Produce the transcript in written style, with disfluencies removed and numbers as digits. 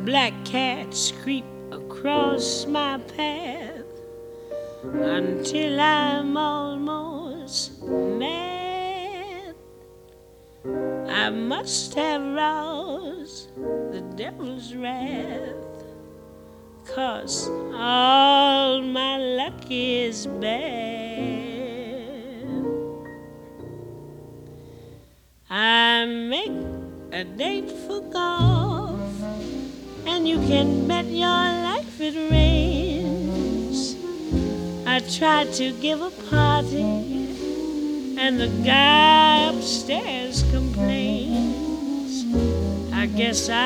black cats creep across my path until I'm almost mad. I must have roused the devil's wrath, 'cause all my luck is bad. I make a date for golf, and you can bet your life it rains. I tried to give a party, and the guy upstairs complains. I guess